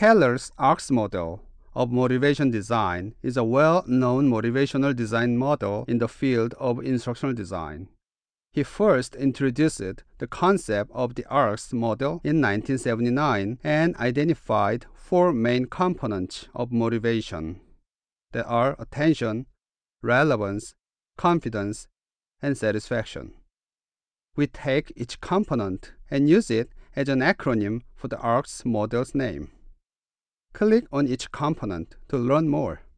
Keller's ARCS model of motivation design is a well-known motivational design model in the field of instructional design. He first introduced the concept of the ARCS model in 1979 and identified four main components of motivation. They are attention, relevance, confidence, and satisfaction. We take each component and use it as an acronym for the ARCS model's name. Click on each component to learn more.